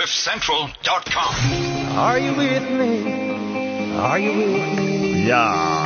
CliffCentral.com. Are you with me? Are you with me? Yeah.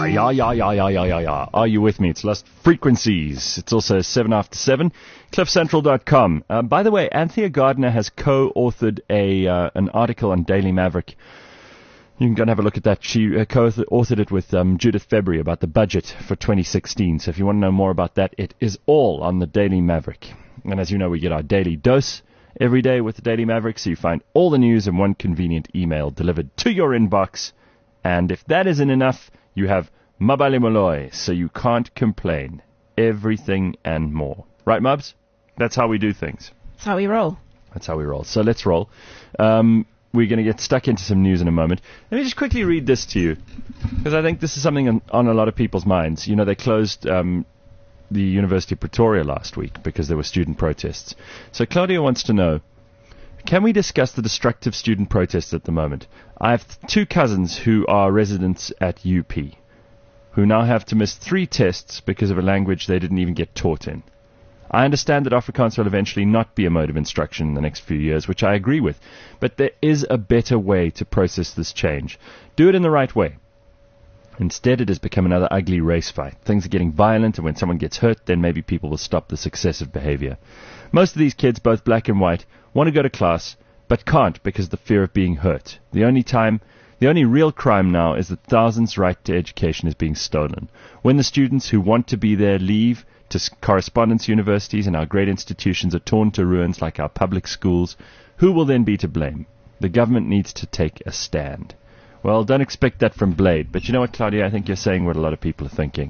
Are you with me? It's Lost Frequencies. It's also 7 after 7. CliffCentral.com. By the way, Anthea Gardner has co-authored an article on Daily Maverick. You can go and have a look at that. She co-authored it with Judith February about the budget for 2016. So if you want to know more about that, it is all on the Daily Maverick. And as you know, we get our daily dose every day with the Daily Maverick, so you find all the news in one convenient email delivered to your inbox. And if that isn't enough, you have Mabali Molloy, so you can't complain. Everything and more. Right, Mubs? That's how we do things. That's how we roll. That's how we roll. So let's roll. We're going to get stuck into some news in a moment. Let me just quickly read this to you, because I think this is something on a lot of people's minds. You know, they closed the University of Pretoria last week because there were student protests. So Claudia wants to know, can we discuss the destructive student protests at the moment? I have two cousins who are residents at UP, who now have to miss 3 tests because of a language they didn't even get taught in. I understand that Afrikaans will eventually not be a mode of instruction in the next few years, which I agree with, but there is a better way to process this change. Do it in the right way. Instead, it has become another ugly race fight. Things are getting violent, and when someone gets hurt, then maybe people will stop this excessive behavior. Most of these kids, both black and white, want to go to class, but can't because of the fear of being hurt. The only real crime now is that thousands' right to education is being stolen. When the students who want to be there leave to correspondence universities and our great institutions are torn to ruins like our public schools, who will then be to blame? The government needs to take a stand. Well, don't expect that from Blade. But you know what, Claudia? I think you're saying what a lot of people are thinking.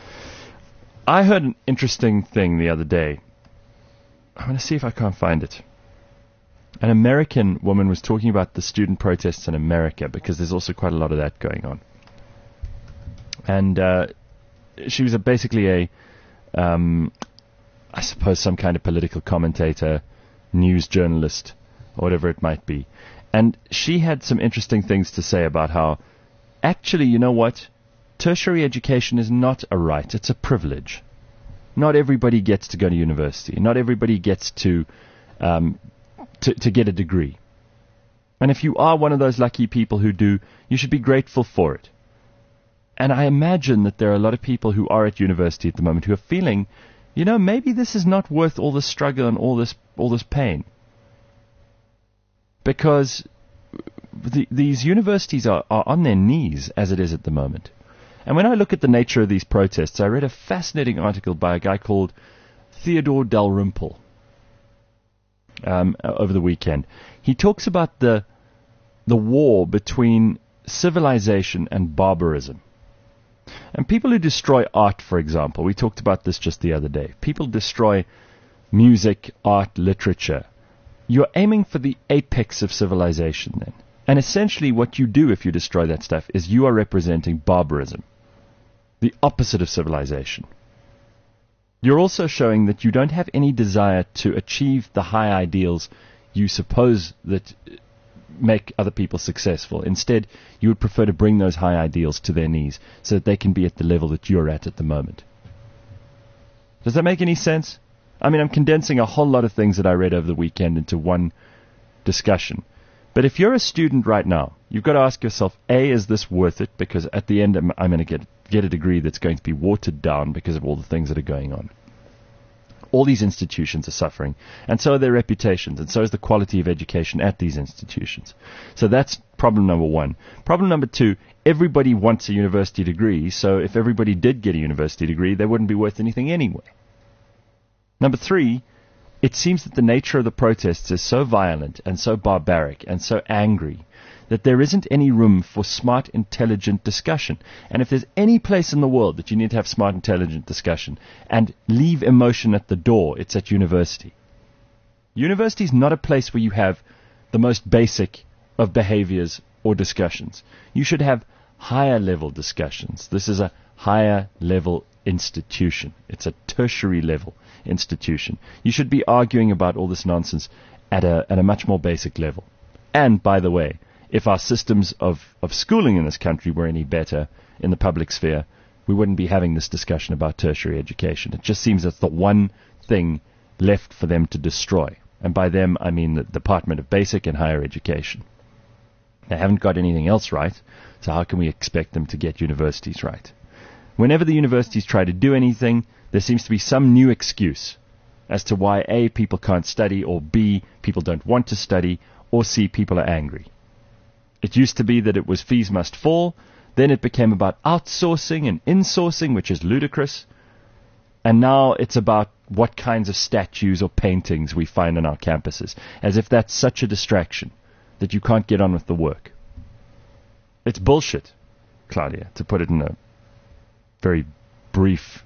I heard an interesting thing the other day. I'm going to see if I can't find it. An American woman was talking about the student protests in America, because there's also quite a lot of that going on. And she was basically I suppose some kind of political commentator, news journalist, or whatever it might be. And she had some interesting things to say about how, actually, you know what? Tertiary education is not a right, it's a privilege. Not everybody gets to go to university. Not everybody gets to get a degree. And if you are one of those lucky people who do, you should be grateful for it. And I imagine that there are a lot of people who are at university at the moment who are feeling, you know, maybe this is not worth all the struggle and all this pain. Because these universities are on their knees as it is at the moment. And when I look at the nature of these protests, I read a fascinating article by a guy called Theodore Dalrymple over the weekend. He talks about the war between civilization and barbarism. And people who destroy art, for example, we talked about this just the other day. People destroy music, art, literature. You're aiming for the apex of civilization then. And essentially what you do if you destroy that stuff is you are representing barbarism, the opposite of civilization. You're also showing that you don't have any desire to achieve the high ideals you suppose that make other people successful. Instead, you would prefer to bring those high ideals to their knees so that they can be at the level that you're at the moment. Does that make any sense? I mean, I'm condensing a whole lot of things that I read over the weekend into one discussion. But if you're a student right now, you've got to ask yourself, A, is this worth it? Because at the end, I'm going to get a degree that's going to be watered down because of all the things that are going on. All these institutions are suffering, and so are their reputations, and so is the quality of education at these institutions. So that's problem number 1. Problem number 2, everybody wants a university degree, so if everybody did get a university degree, they wouldn't be worth anything anyway. Number 3, it seems that the nature of the protests is so violent and so barbaric and so angry that there isn't any room for smart, intelligent discussion. And if there's any place in the world that you need to have smart, intelligent discussion and leave emotion at the door, it's at university. University is not a place where you have the most basic of behaviors or discussions. You should have higher level discussions. This is a higher level institution. It's a tertiary level institution. You should be arguing about all this nonsense at a much more basic level. And, by the way, if our systems of schooling in this country were any better in the public sphere, we wouldn't be having this discussion about tertiary education. It just seems that's the one thing left for them to destroy. And by them, I mean the Department of Basic and Higher Education. They haven't got anything else right, so how can we expect them to get universities right? Whenever the universities try to do anything, there seems to be some new excuse as to why A, people can't study, or B, people don't want to study, or C, people are angry. It used to be that it was fees must fall, then it became about outsourcing and insourcing, which is ludicrous, and now it's about what kinds of statues or paintings we find on our campuses, as if that's such a distraction that you can't get on with the work. It's bullshit, Claudia, to put it in a very brief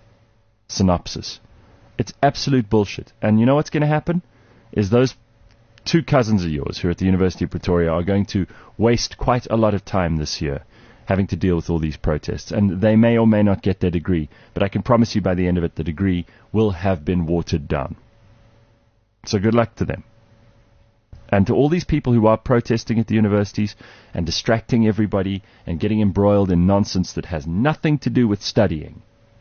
synopsis. It's absolute bullshit. And you know what's going to happen? Is those two cousins of yours who are at the University of Pretoria are going to waste quite a lot of time this year having to deal with all these protests. And they may or may not get their degree, but I can promise you by the end of it, the degree will have been watered down. So good luck to them. And to all these people who are protesting at the universities and distracting everybody and getting embroiled in nonsense that has nothing to do with studying,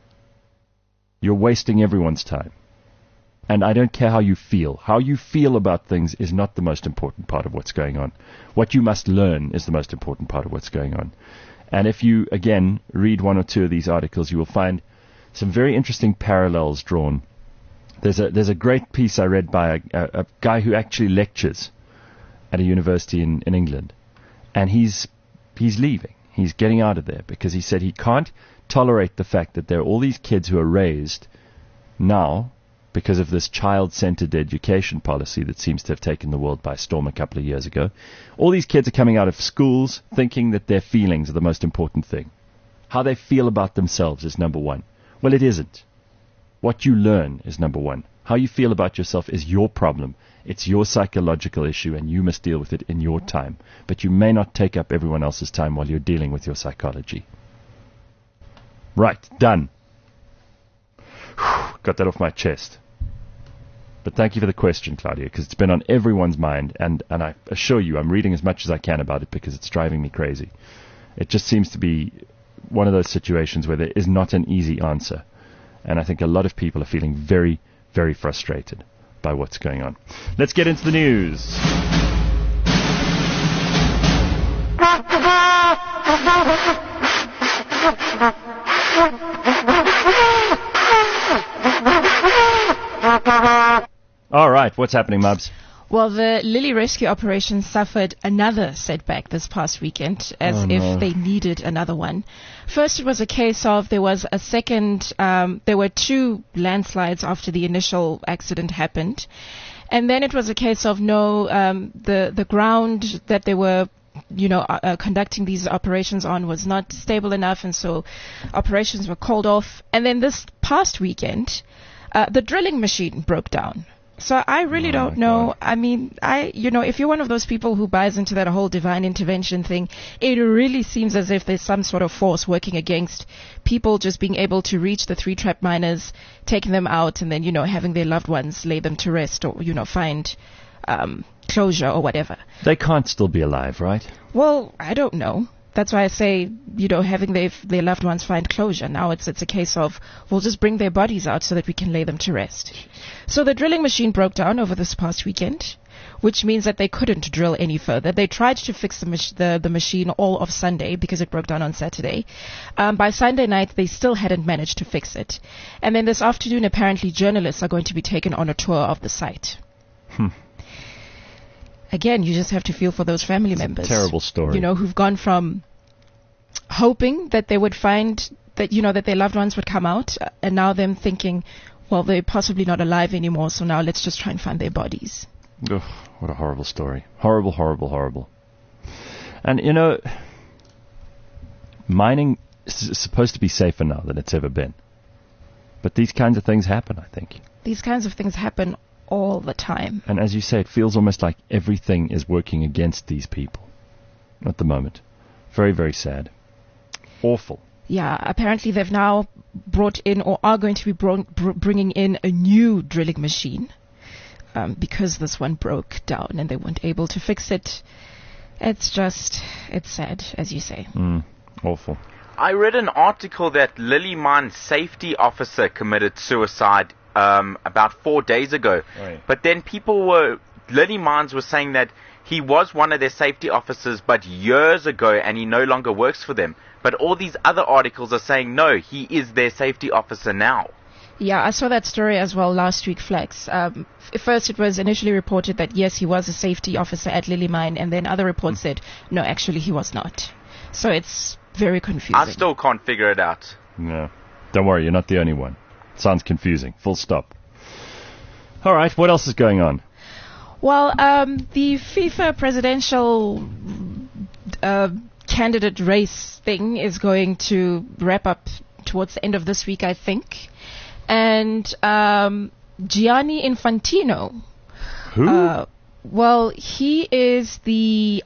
you're wasting everyone's time. And I don't care how you feel. How you feel about things is not the most important part of what's going on. What you must learn is the most important part of what's going on. And if you, again, read one or two of these articles, you will find some very interesting parallels drawn. There's a great piece I read by a guy who actually lectures at a university in England. And he's leaving. He's getting out of there because he said he can't tolerate the fact that there are all these kids who are raised now because of this child-centered education policy that seems to have taken the world by storm a couple of years ago. All these kids are coming out of schools thinking that their feelings are the most important thing. How they feel about themselves is number one. Well, it isn't. What you learn is number one. How you feel about yourself is your problem. It's your psychological issue, and you must deal with it in your time. But you may not take up everyone else's time while you're dealing with your psychology. Right, done. Got that off my chest. But thank you for the question, Claudia, because it's been on everyone's mind, and I assure you I'm reading as much as I can about it because it's driving me crazy. It just seems to be one of those situations where there is not an easy answer, and I think a lot of people are feeling very, very frustrated by what's going on. Let's get into the news. All right, what's happening, Mubs? Well, the Lily rescue operation suffered another setback this past weekend, as if they needed another one. First, it was a case of there was a second, there were two landslides after the initial accident happened. And then it was a case of the ground that they were conducting these operations on was not stable enough, and so operations were called off. And then this past weekend, the drilling machine broke down. So I really don't know. God. I mean, if you're one of those people who buys into that whole divine intervention thing, it really seems as if there's some sort of force working against people just being able to reach the 3 trapped miners, taking them out, and then, having their loved ones lay them to rest or, find closure or whatever. They can't still be alive, right? Well, I don't know. That's why I say, having their loved ones find closure. Now it's a case of, we'll just bring their bodies out so that we can lay them to rest. So the drilling machine broke down over this past weekend, which means that they couldn't drill any further. They tried to fix the machine all of Sunday because it broke down on Saturday. By Sunday night, they still hadn't managed to fix it. And then this afternoon, apparently journalists are going to be taken on a tour of the site. Again, you just have to feel for those family members. Terrible story. Who've gone from hoping that they would find that, that their loved ones would come out, and now them thinking, well, they're possibly not alive anymore, so now let's just try and find their bodies. Oh, what a horrible story. Horrible, horrible, horrible. And, mining is supposed to be safer now than it's ever been. But these kinds of things happen, I think. These kinds of things happen all the time. And as you say, it feels almost like everything is working against these people at the moment. Very, very sad. Awful. Yeah, apparently they've now brought in, or are going to be bringing in, a new drilling machine because this one broke down and they weren't able to fix it. It's sad, as you say. Awful. I read an article that Lily Mine's safety officer committed suicide about 4 days ago. Right. But then Lily Mines was saying that he was one of their safety officers, but years ago, and he no longer works for them. But all these other articles are saying, no, he is their safety officer now. Yeah, I saw that story as well last week, Flex. First, it was initially reported that, yes, he was a safety officer at Lily Mine, and then other reports said, no, actually, he was not. So it's very confusing. I still can't figure it out. No. Don't worry, you're not the only one. Sounds confusing. Full stop. All right, what else is going on? Well, the FIFA presidential candidate race thing is going to wrap up towards the end of this week, I think. And Gianni Infantino. Who? Well, he is the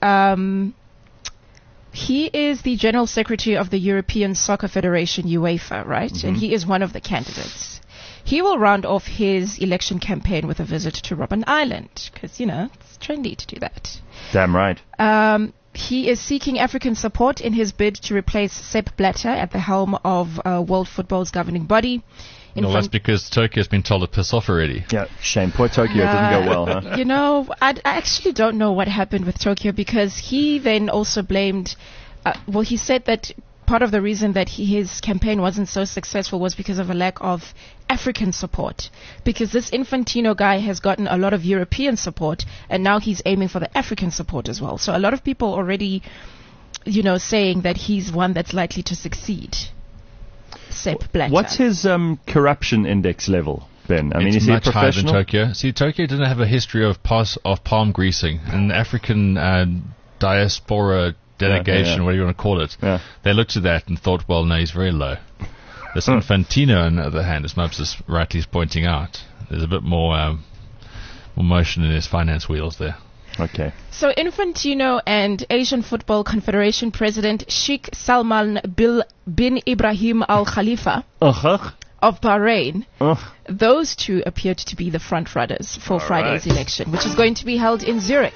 General Secretary of the European Soccer Federation, UEFA, right? Mm-hmm. And he is one of the candidates. He will round off his election campaign with a visit to Robben Island, because, it's trendy to do that. Damn right. He is seeking African support in his bid to replace Sepp Blatter at the helm of world football's governing body. That's because Tokyo's been told to piss off already. Yeah, shame. Poor Tokyo. It didn't go well, huh? I actually don't know what happened with Tokyo, because he then also blamed... he said that part of the reason that his campaign wasn't so successful was because of a lack of African support. Because this Infantino guy has gotten a lot of European support, and now he's aiming for the African support as well. So a lot of people already, saying that he's one that's likely to succeed. Sepp Blatter. What's his corruption index level, Ben? I mean, is he much a professional? higher than Tokyo. See, Tokyo didn't have a history of palm greasing, and the African diaspora delegation, whatever you want to call it, they looked at that and thought, well, no, he's very low. This Infantino, on the other hand, as Mubs is rightly pointing out, there's a bit more motion in his finance wheels there. Okay. So Infantino and Asian Football Confederation President Sheikh Salman bin Ibrahim Al Khalifa of Bahrain, those two appeared to be the front runners for Friday's election, which is going to be held in Zurich.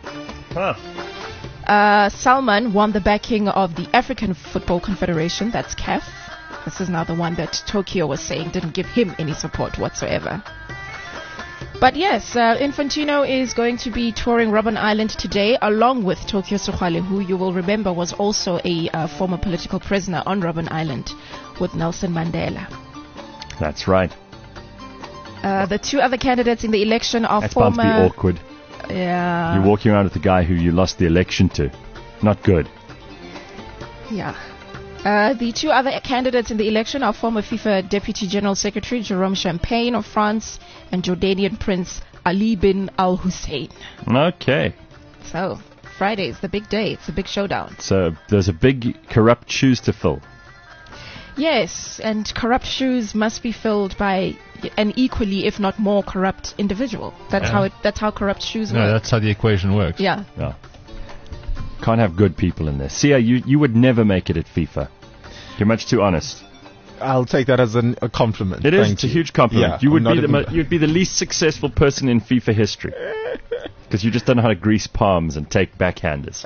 Salman won the backing of the African Football Confederation, that's CAF. This is now the one that Tokyo was saying didn't give him any support whatsoever. But yes, Infantino is going to be touring Robben Island today, along with Tokyo Sugwale, who you will remember was also a former political prisoner on Robben Island with Nelson Mandela. That's right. The two other candidates in the election are That's former... bound to be awkward. Yeah. You're walking around with the guy who you lost the election to. Not good. Yeah. The two other candidates in the election are former FIFA Deputy General Secretary Jerome Champagne of France and Jordanian Prince Ali bin Al Hussein. Okay. So, Friday is the big day. It's a big showdown. So, there's a big corrupt shoes to fill. Yes, and corrupt shoes must be filled by an equally, if not more, corrupt individual. That's how corrupt shoes work. No, that's how the equation works. Yeah. Can't have good people in there. Sia, you would never make it at FIFA. You're much too honest. I'll take that as a compliment. It is. It's a huge compliment. Yeah, you'd be the least successful person in FIFA history. Because you just don't know how to grease palms and take backhanders.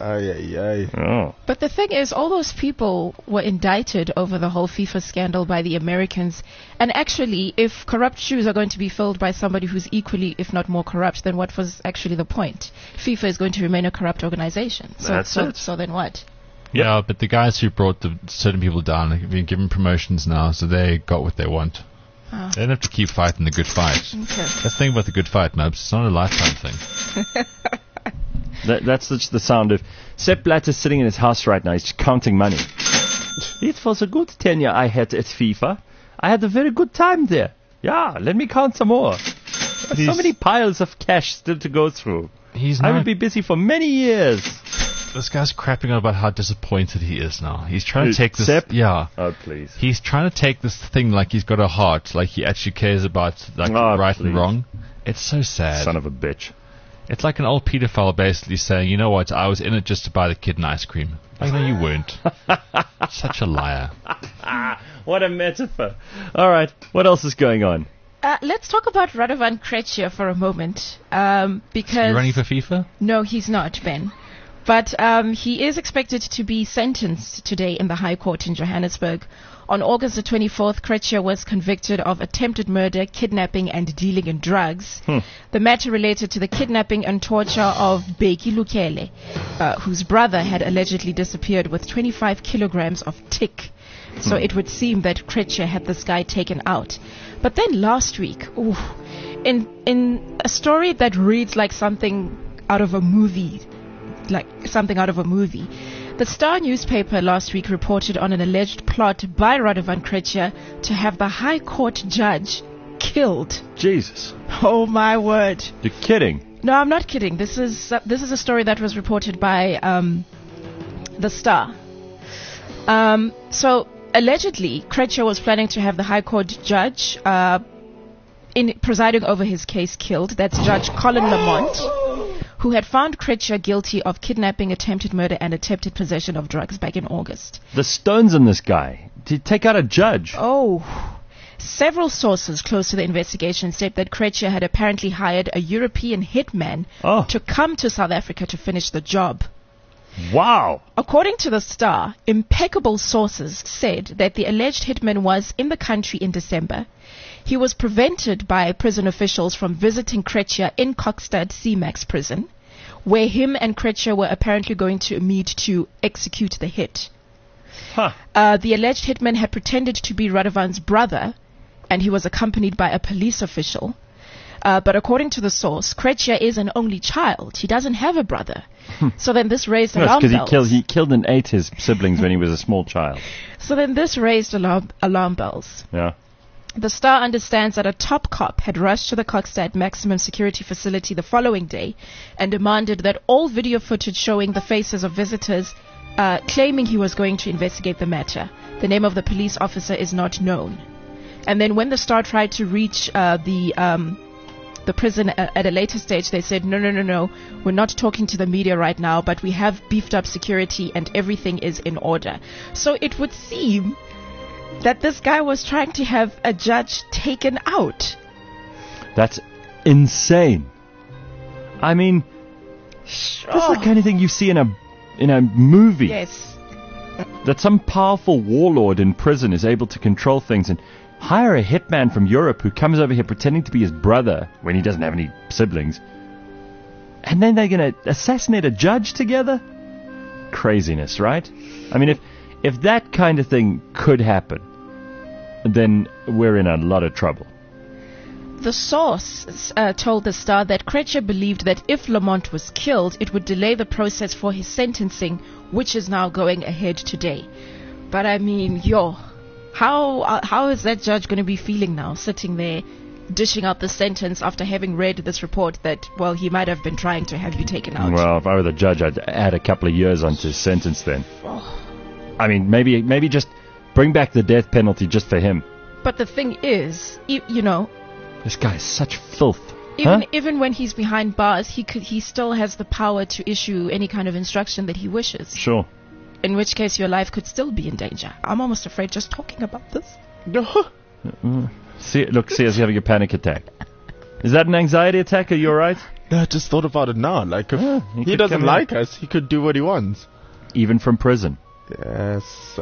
But the thing is, all those people were indicted over the whole FIFA scandal by the Americans. And actually, if corrupt shoes are going to be filled by somebody who's equally, if not more corrupt, then what was actually the point? FIFA is going to remain a corrupt organization. So then what? Yeah, but the guys who brought the certain people down have been given promotions now, so they got what they want. They don't have to keep fighting the good fight. Okay. That's the thing about the good fight, Mubs. It's not a lifetime thing. That's just the sound of Sepp Blatter sitting in his house right now. He's just counting money. It was a good tenure I had at FIFA. I had a very good time there. Yeah, let me count some more. So many piles of cash still to go through. I will be busy for many years. This guy's crapping on about how disappointed he is now. He's trying to take this... Sepp? Yeah. Oh, please. He's trying to take this thing like he's got a heart, like he actually cares about right and wrong. It's so sad. Son of a bitch. It's like an old pedophile basically saying, you know what, I was in it just to buy the kid an ice cream. Like, no, you weren't. Such a liar. What a metaphor. All right, what else is going on? Let's talk about Radovan Krejcir for a moment. Because... Is he running for FIFA? No, he's not, Ben. But he is expected to be sentenced today in the High Court in Johannesburg. On August the 24th, Kretscher was convicted of attempted murder, kidnapping, and dealing in drugs. The matter related to the kidnapping and torture of Beki Lukele, whose brother had allegedly disappeared with 25 kilograms of tick. So it would seem that Kretscher had this guy taken out. But then last week, in a story that reads like something out of a movie, the Star newspaper last week reported on an alleged plot by Radovan Kretscher to have the High Court judge killed. Jesus. Oh my word. You're kidding. No, I'm not kidding. This is a story that was reported by the Star. So allegedly, Kretscher was planning to have the High Court judge presiding over his case killed. That's Judge Colin Lamont, who had found Kretscher guilty of kidnapping, attempted murder, and attempted possession of drugs back in August. The stones in this guy. To take out a judge. Oh. Several sources close to the investigation state that Kretscher had apparently hired a European hitman to come to South Africa to finish the job. Wow. According to the Star, impeccable sources said that the alleged hitman was in the country in December. He was prevented by prison officials from visiting Kretscher in Kokstad CMAX prison, where him and Kretscher were apparently going to meet to execute the hit. The alleged hitman had pretended to be Radovan's brother, and he was accompanied by a police official. But according to the source, Kretscher is an only child. He doesn't have a brother. So then this raised alarm bells. Because he killed and ate his siblings when he was a small child. So then this raised alarm bells. Yeah. The Star understands that a top cop had rushed to the Kokstad maximum security facility the following day and demanded that all video footage showing the faces of visitors claiming he was going to investigate the matter. The name of the police officer is not known. And then when the Star tried to reach the prison at a later stage, they said, no, we're not talking to the media right now, but we have beefed up security and everything is in order. So it would seem that this guy was trying to have a judge taken out. That's insane. I mean, that's the kind of thing you see in a movie. Yes. That some powerful warlord in prison is able to control things and hire a hitman from Europe who comes over here pretending to be his brother when he doesn't have any siblings. And then they're going to assassinate a judge together? Craziness, right? I mean, if that kind of thing could happen, then we're in a lot of trouble. The source told the Star that Kretscher believed that if Lamont was killed, it would delay the process for his sentencing, which is now going ahead today. But I mean, how is that judge going to be feeling now, sitting there, dishing out the sentence after having read this report that, well, he might have been trying to have you taken out? Well, if I were the judge, I'd add a couple of years onto his sentence then. I mean, maybe just bring back the death penalty just for him. But the thing is, this guy is such filth. Even when he's behind bars, he still has the power to issue any kind of instruction that he wishes. Sure. In which case your life could still be in danger. I'm almost afraid just talking about this. See, as having a panic attack. Is that an anxiety attack? Are you alright? No, I just thought about it now. Like, if he doesn't like us, he could do what he wants. Even from prison. Yes.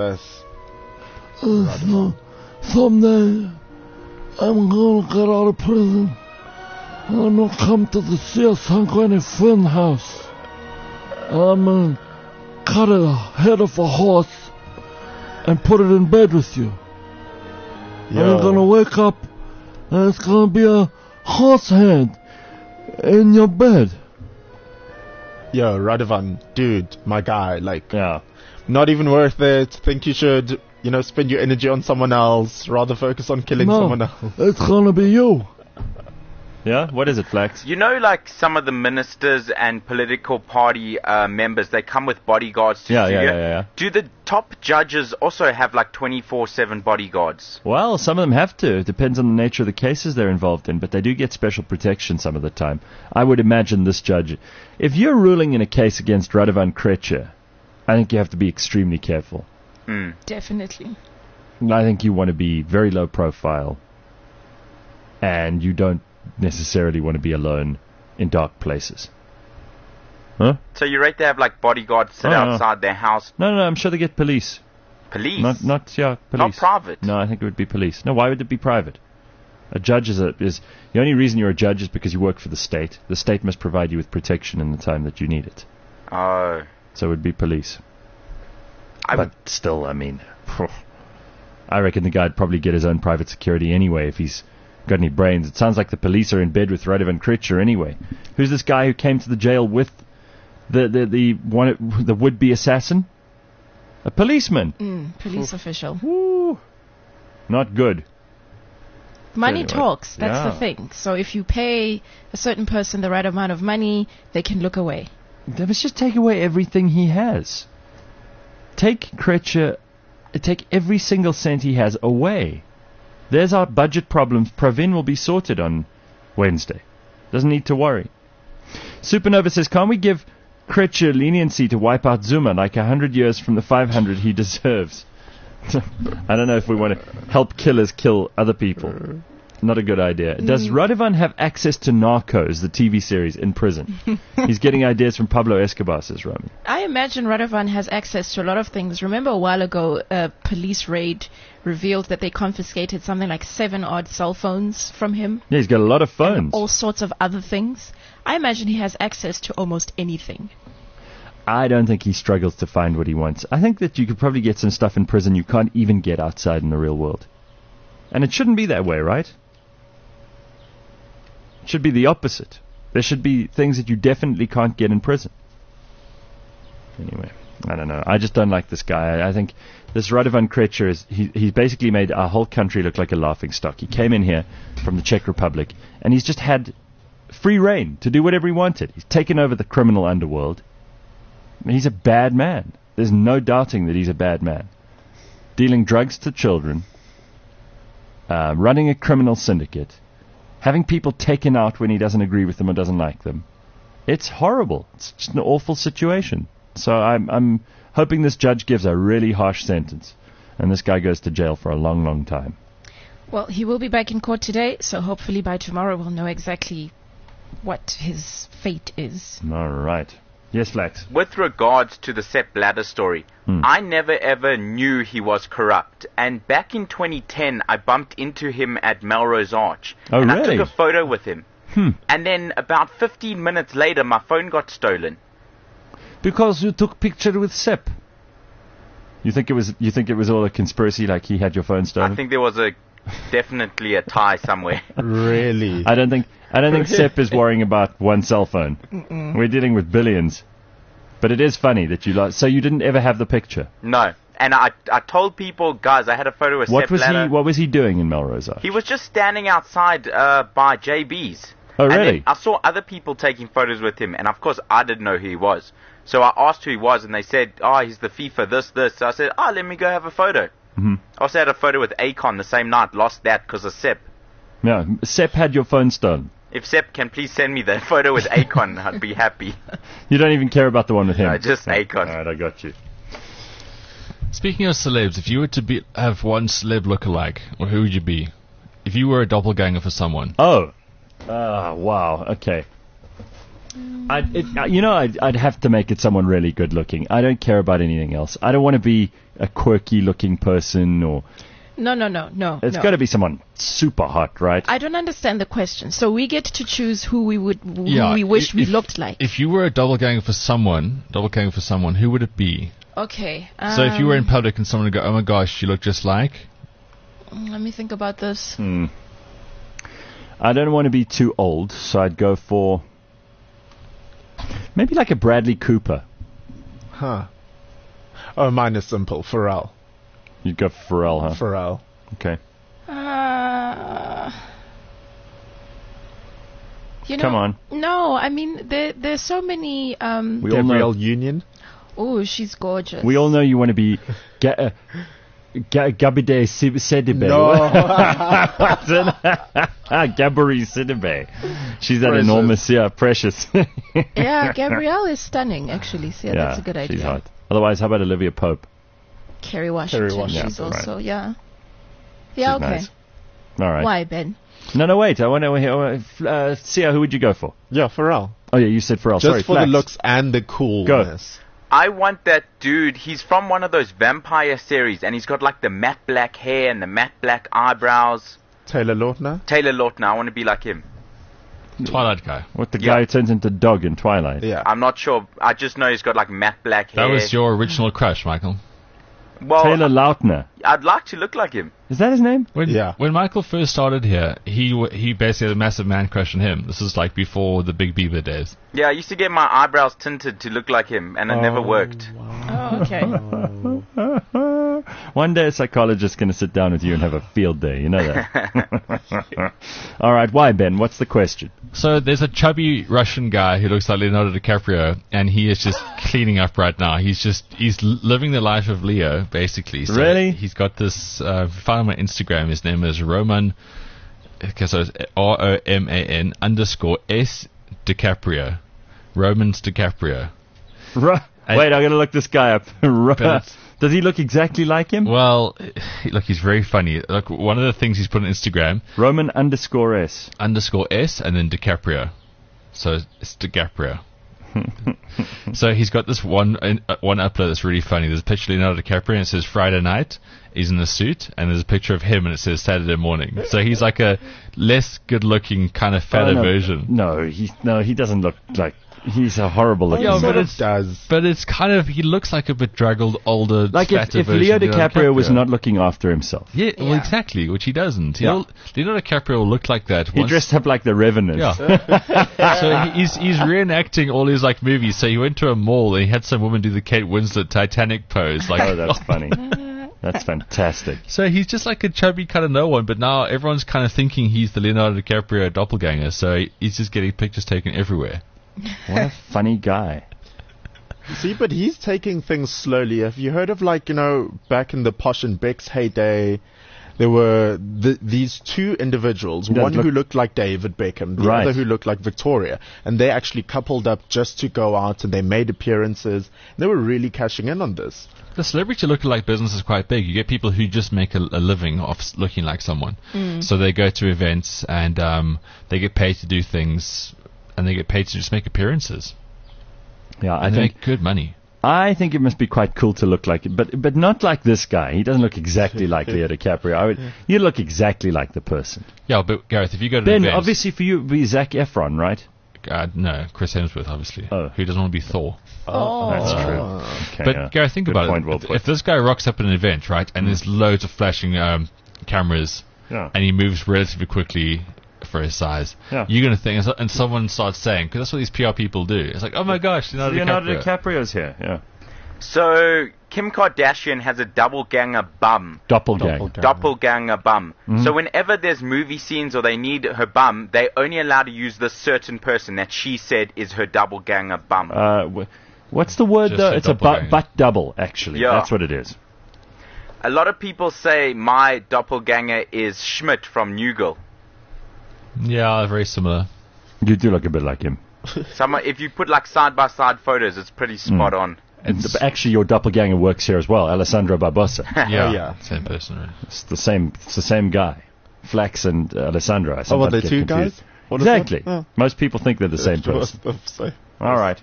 Someday, I'm gonna get out of prison. And I'm gonna come to the Searsanguine Finn house. And I'm gonna cut a head off a horse and put it in bed with you. And you're gonna wake up and it's gonna be a horse head in your bed. Yo, Radovan, dude, my guy, not even worth it. Think you should, spend your energy on someone else, rather focus on killing someone else. It's gonna be you. Yeah? What is it, Flax? Some of the ministers and political party members, they come with bodyguards to studio. Yeah. Do the top judges also have 24/7 bodyguards? Well, some of them have to. It depends on the nature of the cases they're involved in, but they do get special protection some of the time. I would imagine this judge, if you're ruling in a case against Radovan Kretscher, I think you have to be extremely careful. Definitely. I think you want to be very low profile, and you don't necessarily want to be alone in dark places. Huh? So you rate they have like bodyguards sit outside their house? No, I'm sure they get police. Police? Not police. Not private? No, I think it would be police. No, why would it be private? A judge is the only reason you're a judge is because you work for the state. The state must provide you with protection in the time that you need it. Oh. So it would be police. But still, I mean, I reckon the guy'd probably get his own private security anyway if he's got any brains. It sounds like the police are in bed with Radovan Krejcir anyway. Who's this guy who came to the jail with the would-be assassin? A policeman. Police official. Woo. Not good. Money talks. That's the thing. So if you pay a certain person the right amount of money, they can look away. They must just take away everything he has. Take Krejcir, take every single cent he has away. There's our budget problems. Pravin will be sorted on Wednesday. Doesn't need to worry. Supernova says, can't we give Krejcir leniency to wipe out Zuma like 100 years from the 500 he deserves? I don't know if we want to help killers kill other people. Not a good idea. Does Radovan have access to Narcos, the TV series, in prison? He's getting ideas from Pablo Escobar, says Rami. I imagine Radovan has access to a lot of things. Remember a while ago, a police raid revealed that they confiscated something like 7 odd cell phones from him. Yeah, he's got a lot of phones. And all sorts of other things. I imagine he has access to almost anything. I don't think he struggles to find what he wants. I think that you could probably get some stuff in prison you can't even get outside in the real world. And it shouldn't be that way, right? It should be the opposite. There should be things that you definitely can't get in prison. Anyway, I don't know. I just don't like this guy. I think this Radovan Krejcir he's basically made our whole country look like a laughingstock. He came in here from the Czech Republic, and he's just had free reign to do whatever he wanted. He's taken over the criminal underworld. He's a bad man. There's no doubting that he's a bad man. Dealing drugs to children, running a criminal syndicate, having people taken out when he doesn't agree with them or doesn't like them. It's horrible. It's just an awful situation. So I'm hoping this judge gives a really harsh sentence, and this guy goes to jail for a long, long time. Well, he will be back in court today, so hopefully by tomorrow we'll know exactly what his fate is. All right. Yes, Flax. With regards to the Sepp Blatter story, I never ever knew he was corrupt. And back in 2010, I bumped into him at Melrose Arch. Oh, and really? I took a photo with him. And then about 15 minutes later, my phone got stolen. Because you took picture with Sepp. You think it was all a conspiracy, like he had your phone stolen? I think there was definitely a tie somewhere. Really? I don't think Sepp is worrying about one cell phone. We're dealing with billions. But it is funny that you lost. So you didn't ever have the picture? No. And I told people, guys, I had a photo with Sepp Blatter. What was he doing in Melrose Arch? He was just standing outside by JB's. Oh, really? And then I saw other people taking photos with him, and of course I didn't know who he was. So I asked who he was, and they said, he's the FIFA, this. So I said, let me go have a photo. I also had a photo with Akon the same night, lost that because of Sepp. Yeah, Sepp had your phone stolen. If Sepp can please send me the photo with Akon, I'd be happy. You don't even care about the one with him? No, just Akon. All right, I got you. Speaking of celebs, if you were to have one celeb lookalike, or who would you be? If you were a doppelganger for someone. Wow, okay. I'd have to make it someone really good looking. I don't care about anything else. I don't want to be a quirky looking person or... No. It's got to be someone super hot, right? I don't understand the question. So we get to choose who we wish we looked like. If you were a doppelganger for someone, who would it be? Okay. So if you were in public and someone would go, oh my gosh, you look just like... Let me think about this. I don't want to be too old, so I'd go for... maybe like a Bradley Cooper. Huh. Oh, mine is simple. Pharrell. You'd go for Pharrell, huh? Pharrell. Okay. Come on. No, I mean, there's so many... Gabrielle Union? Oh, she's gorgeous. We all know you want to be... Gabide Sidibe. No. Gabri Sidibe. She's that enormous, precious. Yeah, Gabrielle is stunning, actually. So that's a good idea. She's hot. Otherwise, how about Olivia Pope? Kerry Washington. She's also, yeah. Yeah, She's okay. Nice. All right. Why, Ben? No, wait. I want to hear. Sia, who would you go for? Yeah, Pharrell. Oh, yeah, you said Pharrell. Just Sorry, for Flax. the looks and the coolness. I want that dude. He's from one of those vampire series, and he's got like the matte black hair and the matte black eyebrows. Taylor Lautner. I want to be like him. Twilight guy. What, the guy who turns into dog in Twilight? Yeah. I'm not sure. I just know he's got like matte black hair. That was your original crush, Michael. Well, Taylor Lautner. I'd like to look like him. Is that his name? When Michael first started here, he basically had a massive man crush on him. This is like before the Big Bieber days. Yeah, I used to get my eyebrows tinted to look like him, and it never worked. Oh, okay. One day a psychologist's going to sit down with you and have a field day. You know that. All right. Why, Ben? What's the question? So there's a chubby Russian guy who looks like Leonardo DiCaprio, and he is just cleaning up right now. He's living the life of Leo, basically. So really? He's got this, found him on Instagram. His name is Roman, so it's ROMAN_S DiCaprio. Roman's DiCaprio. Wait, I'm going to look this guy up. Does he look exactly like him? Well, look, he's very funny. Look, one of the things he's put on Instagram, Roman_S and then DiCaprio. So it's DiCaprio. So he's got this one upload that's really funny. There's a picture of Leonardo DiCaprio and it says Friday night. He's in a suit, and there's a picture of him and it says Saturday morning. So he's like a less good-looking, kind of fatter version. No, he doesn't look like. He's a horrible looking. Yeah, but it's kind of, he looks like a bedraggled, older, like if Leo DiCaprio was not looking after himself. Yeah, well, exactly, which he doesn't. Leonardo DiCaprio looked like that. He dressed up like the Revenant. Yeah. So he's reenacting all his like movies. So he went to a mall and he had some woman do the Kate Winslet Titanic pose. Like, oh, that's funny. That's fantastic. So he's just like a chubby kind of no one, but now everyone's kind of thinking he's the Leonardo DiCaprio doppelganger. So he's just getting pictures taken everywhere. What a funny guy. See, but he's taking things slowly. Have you heard of, like, back in the Posh and Beck's heyday, there were these two individuals, one who looked like David Beckham, the other who looked like Victoria, and they actually coupled up just to go out, and they made appearances. They were really cashing in on this. The celebrity lookalike business is quite big. You get people who just make a living off looking like someone. So they go to events, and they get paid to do things, and they get paid to just make appearances. Yeah, and they make good money. I think it must be quite cool to look like it, but not like this guy. He doesn't look exactly like Leo DiCaprio. You look exactly like the person. Yeah, but Gareth, if you go to Ben, events, obviously for you, it would be Zac Efron, right? No, Chris Hemsworth, obviously. Oh. Who doesn't want to be Thor? Oh, that's true. Okay, but Gareth, think about it. If this guy rocks up at an event, right, and there's loads of flashing cameras, and he moves relatively quickly for his size, you're going to think, and someone starts saying, because that's what these PR people do. It's like, oh my gosh, Leonardo DiCaprio's here. Yeah. So Kim Kardashian has a doppelganger bum. Doppelganger bum. So whenever there's movie scenes or they need her bum, they're only allowed to use this certain person that she said is her doppelganger bum. What's the word though? It's a butt double, actually. Yeah. That's what it is. A lot of people say my doppelganger is Schmidt from New Girl. Yeah, very similar. You do look a bit like him. If you put like side-by-side photos, it's pretty spot on. Actually, your doppelganger works here as well, Alessandro Barbosa. Yeah, same person. Really. It's the same guy. Flax and Alessandro. Well, they're two guys? Exactly. Most people think they're the same person. All right.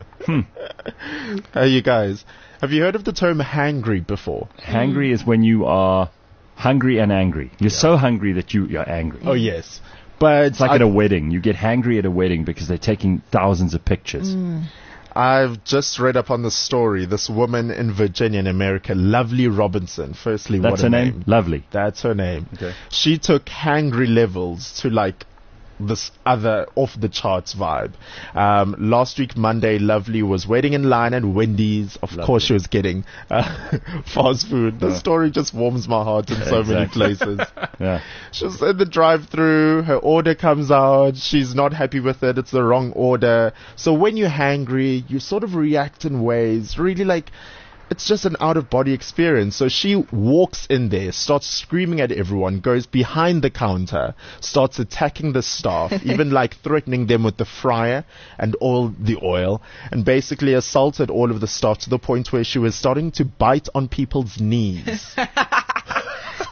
Hey, you guys. Have you heard of the term hangry before? Hangry is when you are hungry and angry. You're so hungry that you're angry. Oh, yes. But it's like at a wedding. You get hangry at a wedding because they're taking thousands of pictures. I've just read up on the story. This woman in Virginia in America, Lovely Robinson. Firstly, that's her name? Lovely. That's her name. Okay. She took hangry levels to like this other off-the-charts vibe. Last week, Monday, Lovely was waiting in line at Wendy's. Of course, she was getting fast food. The story just warms my heart in so many places. She was in the drive-thru. Her order comes out. She's not happy with it. It's the wrong order. So when you're hangry, you sort of react in ways really like... It's just an out-of-body experience. So she walks in there, starts screaming at everyone, goes behind the counter, starts attacking the staff, even like threatening them with the fryer and all the oil, and basically assaulted all of the staff to the point where she was starting to bite on people's knees.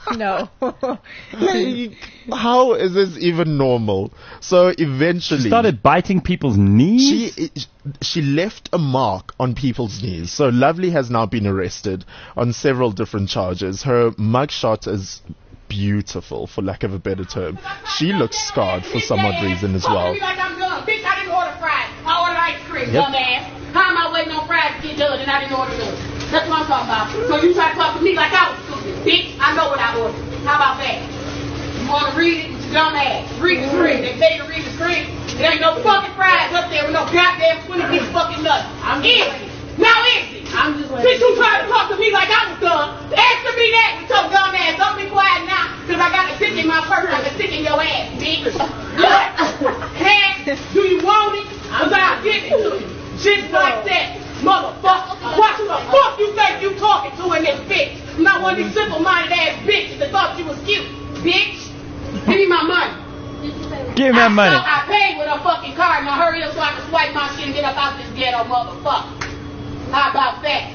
No. Like, how is this even normal? So eventually, She started biting people's knees. she left a mark on people's knees. So Lovely has now been arrested on several different charges. Her mugshot is beautiful, for lack of a better term. She looks scarred for some odd reason as well. Bitch, I didn't order fries. I ordered ice cream, dumbass. How am I waiting on fries to get done and I didn't order them? That's what I'm talking about. So you try to talk to me like I was stupid. Bitch, I know what I ordered. How about that? You want to read it? You dumbass. Read the screen. They tell you to read the screen. There ain't no fucking fries up there with no goddamn 20-piece fucking nuts. I'm empty. Now empty. I'm just since you trying to talk to me like I was dumb, answer me that with your dumb ass. Don't be quiet now, because I got a stick in my purse. I can stick in your ass, bitch. What? Hands? Do you want it? Because I'll give it to you. Just like that. Motherfucker. What the fuck you think you talking to in this bitch? I'm not one of these simple-minded ass bitches that thought you was cute. Bitch, give me my money. Give me my money. I paid with a fucking card. Now hurry up so I can swipe my shit and get up out this ghetto, motherfucker. How about that?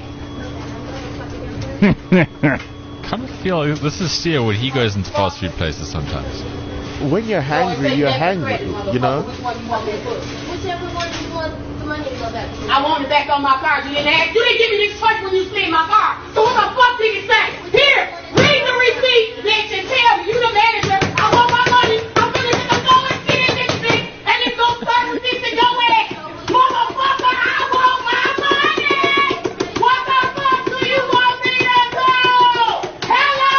Kind of feel like this is Sia when he goes into fast food places sometimes. When you're hungry, you're hungry, you know? Whichever one you want the money to go back to. I want it back on my card. You didn't ask. You didn't give me this choice when you see my car. So what the fuck did you say? Here, read the receipt, bitch, and tell me. You the manager. I want my money. I'm gonna get the phone and sit in this bitch, and then go start with this and go ahead. Motherfucker, I want my money. What the fuck do you want me to do? Hello?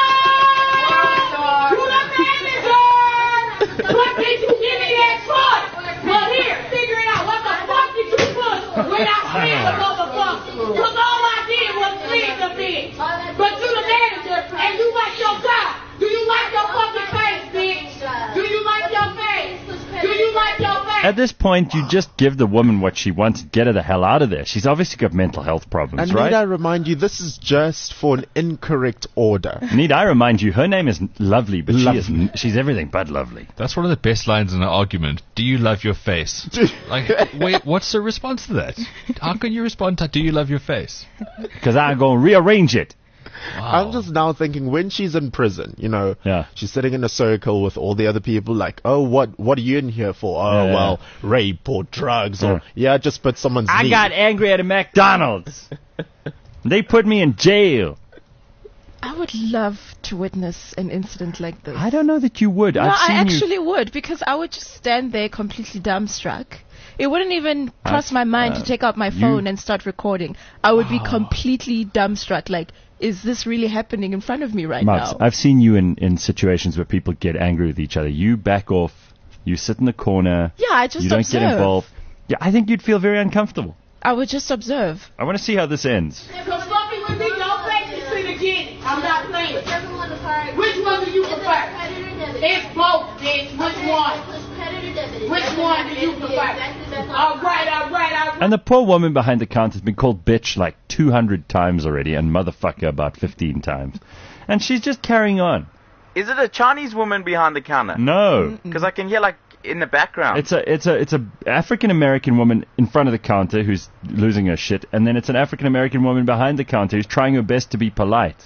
You the manager. What did you give me that choice? Well, here, figure it out. What the fuck did you push when I said the motherfucker? Because all I did was leave the bitch. But you the manager, and you like your job. Do you like your fucking face, bitch? Do you like your face? Do you like your face? At this point, you just give the woman what she wants and get her the hell out of there. She's obviously got mental health problems, And right? need I remind you, this is just for an incorrect order. Need I remind you, her name is Lovely, but she's everything but lovely. That's one of the best lines in an argument. Do you love your face? Like, wait, what's the response to that? How can you respond to, do you love your face? Because I'm going to rearrange it. Wow. I'm just now thinking, when she's in prison, you know, Yeah. she's sitting in a circle with all the other people, like, oh, what are you in here for? Oh, Yeah. well, rape or drugs, or, just put someone's I knee. got angry at a McDonald's. They put me in jail. I would love to witness an incident like this. I don't know that you would. No, I've seen I actually would, because I would just stand there completely dumbstruck. It wouldn't even cross my mind to take out my phone and start recording. I would be completely dumbstruck, like, is this really happening in front of me right now? I've seen you in situations where people get angry with each other. You back off. You sit in the corner. Yeah, I just You don't observe. get involved. Yeah, I think you'd feel very uncomfortable. I would just observe. I want to see how this ends. Because fucking with me, don't fake this shit again. I'm not playing. Whichever one the card. Which one do you prefer? Credit or debit? It's both, bitch. Which one? Push credit or debit? Which one do you prefer? All right. And the poor woman behind the counter has been called bitch like 200 times already and motherfucker about 15 times. And she's just carrying on. Is it a Chinese woman behind the counter? No. Because I can hear like in the background. It's a African American woman in front of the counter who's losing her shit, and then it's an African American woman behind the counter who's trying her best to be polite.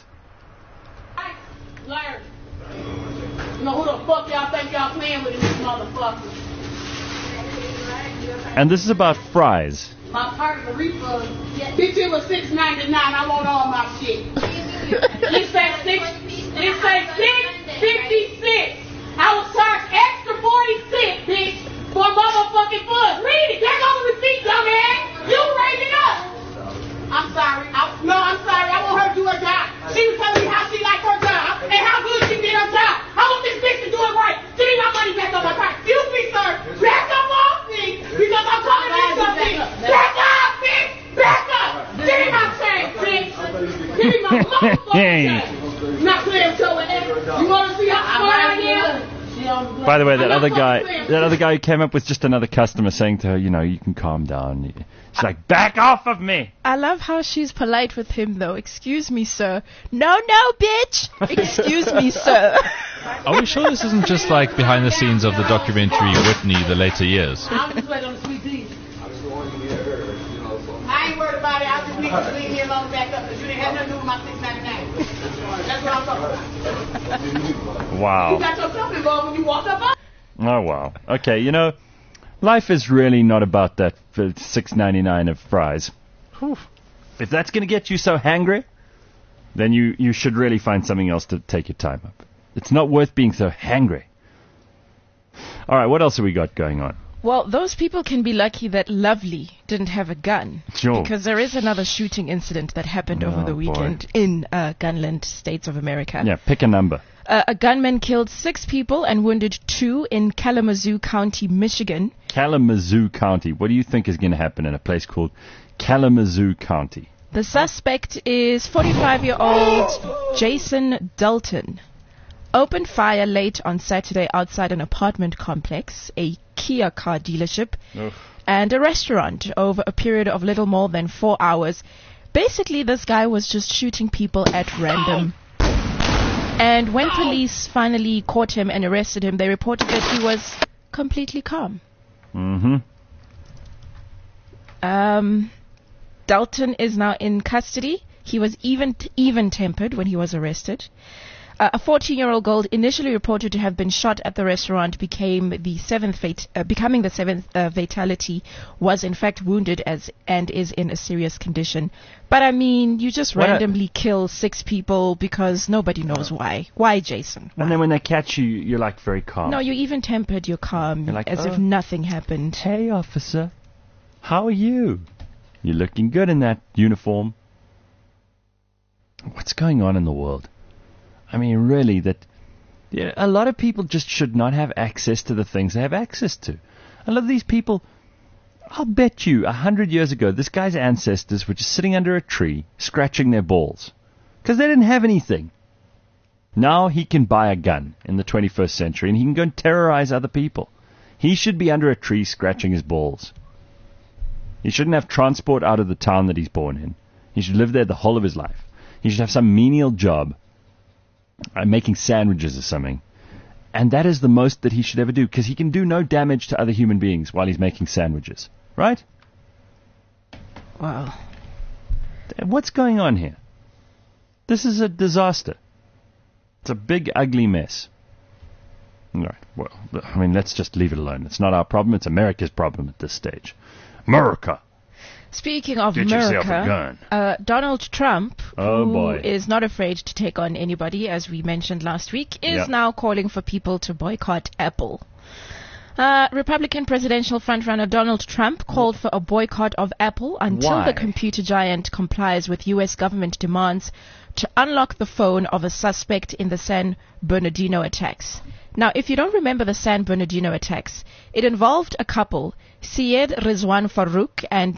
Larry. You know who the fuck y'all think y'all playing with in this motherfucker? And this is about fries. My part of the refund. Bitch, it was $6.99. I want all my shit. It says $6.56. I was charged extra 40 cents, bitch, for motherfucking fudge. Read it. That's on the receipt, dumbass. You raised it up. I'm sorry. I'm sorry. I want her to do her job. She was telling me how she liked her job and how good she did her job. I want this bitch to do it right. Give me my money back on my card. Excuse me, sir. Back up off me because I'm talking to something. Back up, bitch. Back up. Give me my change, bitch. Give me my motherfucking change. Not playing with your ass. You want to see how smart I am? By the way, that other guy who came up with just another customer saying to her, you know, you can calm down. She's like, back off of me. I love how she's polite with him, though. Excuse me, sir. No, bitch. Excuse me, sir. Are we sure this isn't just like behind the scenes of the documentary Whitney, The Later Years? I'm just waiting on the sweet tea. I ain't worried about it. Please leave me alone, back up, because you didn't have nothing to do with my $6.99. That's what I'm talking about. Wow. You got yourself involved when you walked up on. Oh, wow. Okay, you know, life is really not about that $6.99 of fries. Whew. If that's going to get you so hangry, then you should really find something else to take your time up. It's not worth being so hangry. All right, what else have we got going on? Well, those people can be lucky that Lovely didn't have a gun. Sure. Because there is another shooting incident that happened over the weekend in Gunland, States of America. Yeah, pick a number. A gunman killed 6 people and wounded 2 in Kalamazoo County, Michigan. Kalamazoo County. What do you think is going to happen in a place called Kalamazoo County? The suspect is 45-year-old Jason Dalton. Opened fire late on Saturday outside an apartment complex, a Kia car dealership, and a restaurant over a period of little more than 4 hours. Basically, this guy was just shooting people at random. And when police finally caught him and arrested him, they reported that he was completely calm. Dalton is now in custody. He was even-tempered when he was arrested. A 14-year-old girl initially reported to have been shot at the restaurant, becoming the seventh fatality, was in fact wounded and is in a serious condition. But I mean, you just randomly kill 6 people because nobody knows why. Why, Jason? Why? And then when they catch you, you're like very calm. No, you're even-tempered, you're calm, like, as if nothing happened. Hey, officer, how are you? You're looking good in that uniform. What's going on in the world? I mean, really, a lot of people just should not have access to the things they have access to. A lot of these people, I'll bet you 100 years ago, this guy's ancestors were just sitting under a tree, scratching their balls. Because they didn't have anything. Now he can buy a gun in the 21st century, and he can go and terrorize other people. He should be under a tree scratching his balls. He shouldn't have transport out of the town that he's born in. He should live there the whole of his life. He should have some menial job. Making sandwiches or something. And that is the most that he should ever do, because he can do no damage to other human beings while he's making sandwiches. Right? Wow. What's going on here? This is a disaster. It's a big, ugly mess. All right. Well, I mean, let's just leave it alone. It's not our problem. It's America's problem at this stage. America. Speaking of America, Donald Trump, who is not afraid to take on anybody, as we mentioned last week, is now calling for people to boycott Apple. Republican presidential frontrunner Donald Trump called for a boycott of Apple until the computer giant complies with U.S. government demands to unlock the phone of a suspect in the San Bernardino attacks. Now, if you don't remember the San Bernardino attacks, it involved a couple, Syed Rizwan Farouk and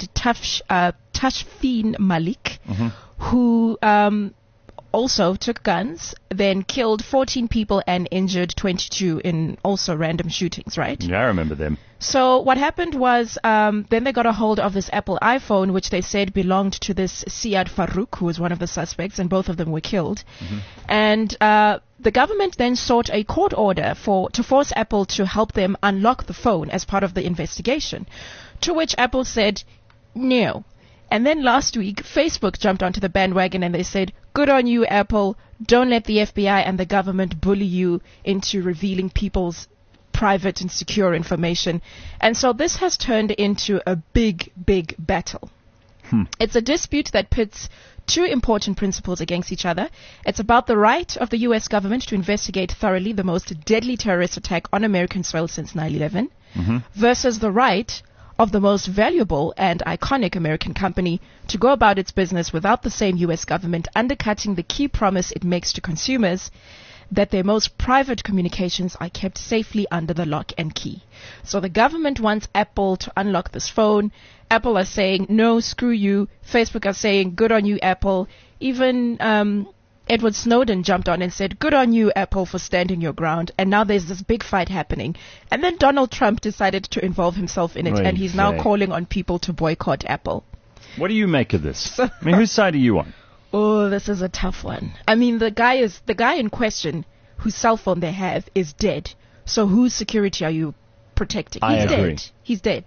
Tashfeen Malik, who also took guns, then killed 14 people and injured 22 in also random shootings, right? Yeah, I remember them. So what happened was then they got a hold of this Apple iPhone, which they said belonged to this Syed Farouk, who was one of the suspects, and both of them were killed. And the government then sought a court order to force Apple to help them unlock the phone as part of the investigation, to which Apple said no. And then last week, Facebook jumped onto the bandwagon and they said, good on you, Apple. Don't let the FBI and the government bully you into revealing people's private and secure information. And so this has turned into a big, big battle. It's a dispute that pits 2 important principles against each other. It's about the right of the U.S. government to investigate thoroughly the most deadly terrorist attack on American soil since 9/11 versus the right of the most valuable and iconic American company to go about its business without the same U.S. government undercutting the key promise it makes to consumers that their most private communications are kept safely under the lock and key. So the government wants Apple to unlock this phone. Apple are saying, no, screw you. Facebook are saying, good on you, Apple. Even Edward Snowden jumped on and said, good on you, Apple, for standing your ground. And now there's this big fight happening. And then Donald Trump decided to involve himself in it, and he's now calling on people to boycott Apple. What do you make of this? I mean, whose side are you on? Oh, this is a tough one. I mean, the guy in question, whose cell phone they have, is dead. So whose security are you protecting? I agree. He's dead.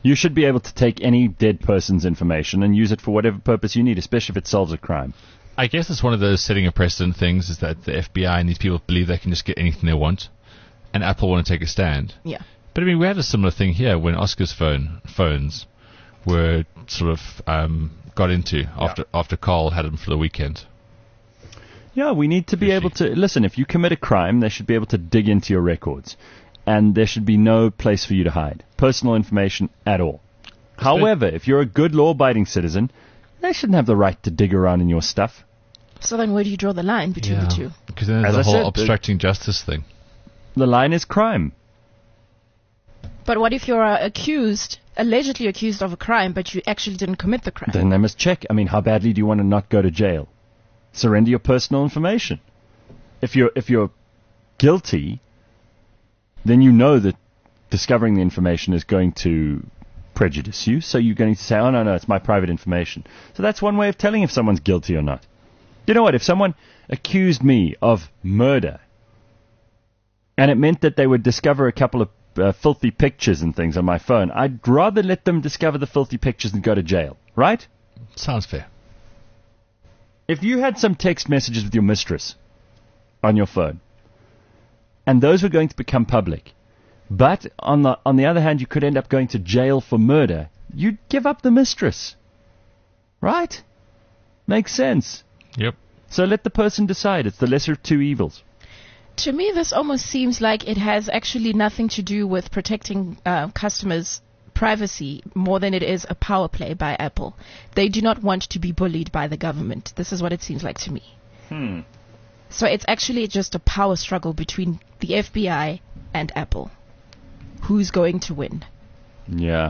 You should be able to take any dead person's information and use it for whatever purpose you need, especially if it solves a crime. I guess it's one of those setting a precedent things, is that the FBI and these people believe they can just get anything they want, and Apple want to take a stand. Yeah. But I mean, we had a similar thing here when Oscar's phones were sort of got into after Carl had them for the weekend. Yeah, we need to be able to... Listen, if you commit a crime, they should be able to dig into your records. And there should be no place for you to hide personal information at all. However, if you're a good law-abiding citizen, they shouldn't have the right to dig around in your stuff. So then where do you draw the line between the two? Because then there's the whole obstructing justice thing. The line is crime. But what if you're allegedly accused of a crime, but you actually didn't commit the crime? Then they must check. I mean, how badly do you want to not go to jail? Surrender your personal information. If you're guilty, then you know that discovering the information is going to prejudice you, so you're going to say, oh, no, it's my private information. So that's one way of telling if someone's guilty or not. You know what? If someone accused me of murder, and it meant that they would discover a couple of filthy pictures and things on my phone, I'd rather let them discover the filthy pictures than go to jail, right? Sounds fair. If you had some text messages with your mistress on your phone, and those were going to become public, but on the other hand, you could end up going to jail for murder, you'd give up the mistress. Right? Makes sense. Yep. So let the person decide. It's the lesser of two evils. To me, this almost seems like it has actually nothing to do with protecting customers' privacy more than it is a power play by Apple. They do not want to be bullied by the government. This is what it seems like to me. So it's actually just a power struggle between the FBI and Apple. Who's going to win? Yeah.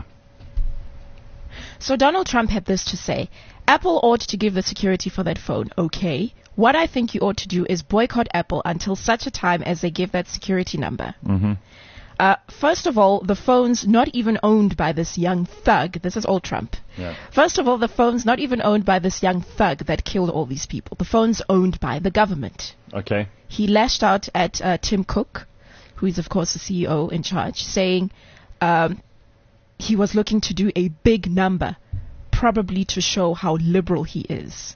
So Donald Trump had this to say: Apple ought to give the security for that phone. Okay. What I think you ought to do is boycott Apple until such a time as they give that security number. First of all, the phone's not even owned by this young thug. This is all Trump. Yeah. First of all, the phone's not even owned by this young thug that killed all these people. The phone's owned by the government. Okay. He lashed out at Tim Cook, who is, of course, the CEO in charge, saying he was looking to do a big number, probably to show how liberal he is.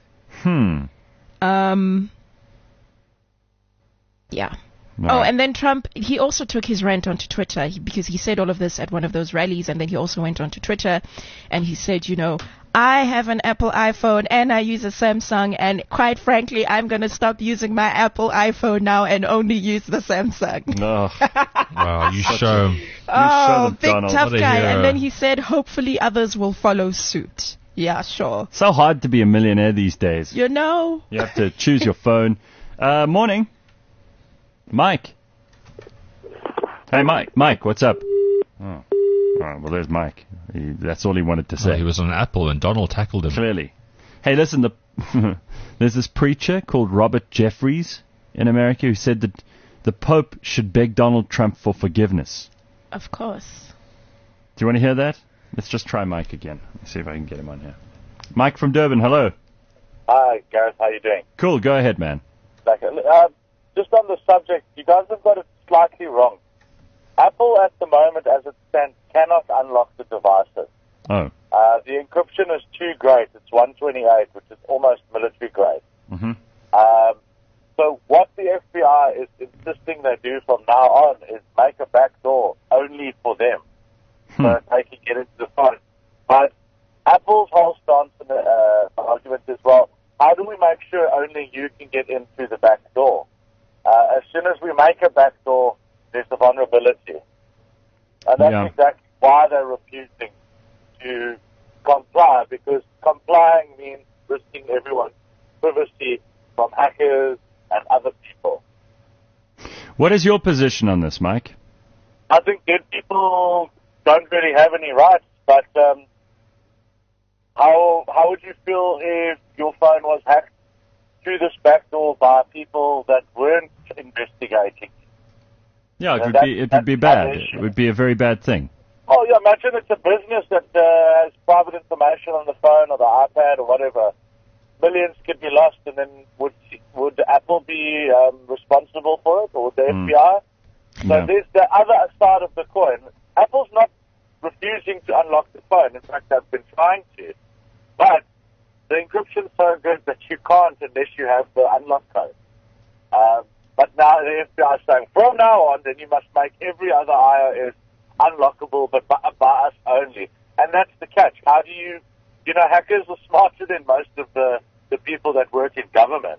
Yeah. No. Oh, and then Trump, he also took his rant onto Twitter because he said all of this at one of those rallies, and then he also went onto Twitter and he said, I have an Apple iPhone and I use a Samsung, and quite frankly, I'm going to stop using my Apple iPhone now and only use the Samsung. Wow, you show him. Big Donald. tough guy. And then he said, hopefully others will follow suit. Yeah, sure. So hard to be a millionaire these days. You have to choose your phone. Morning. Mike. Hey, Mike, what's up? Oh, well, there's Mike. That's all he wanted to say. Well, he was on Apple and Donald tackled him. Clearly. Hey, listen, there's this preacher called Robert Jeffries in America who said that the Pope should beg Donald Trump for forgiveness. Of course. Do you want to hear that? Let's just try Mike again. Let's see if I can get him on here. Mike from Durban, hello. Hi, Gareth. How you doing? Cool, go ahead, man. Just on the subject, you guys have got it slightly wrong. Apple, at the moment, as it stands, cannot unlock the devices. Oh. The encryption is too great. It's 128, which is almost military grade. So what the FBI is insisting they do from now on is make a backdoor only for them, so that they can get into the phone. But Apple's whole stance and argument is, well, how do we make sure only you can get into the back door? As soon as we make a back door, there's a vulnerability. And that's exactly why they're refusing to comply, because complying means risking everyone's privacy from hackers and other people. What is your position on this, Mike? I think dead people don't really have any rights, but how would you feel if your phone was hacked through this backdoor by people that weren't investigating? Yeah, it would be bad. It would be a very bad thing. Oh, yeah, imagine it's a business that has private information on the phone or the iPad or whatever. Millions could be lost, and then would Apple be responsible for it, or the FBI? So there's the other side of the coin. Apple's not refusing to unlock the phone. In fact, I've been trying to. But the encryption's so good that you can't unless you have the unlock code. But now the FBI is saying, from now on, then you must make every other iOS unlockable, but by us only. And that's the catch. How do you know, hackers are smarter than most of the people that work in government.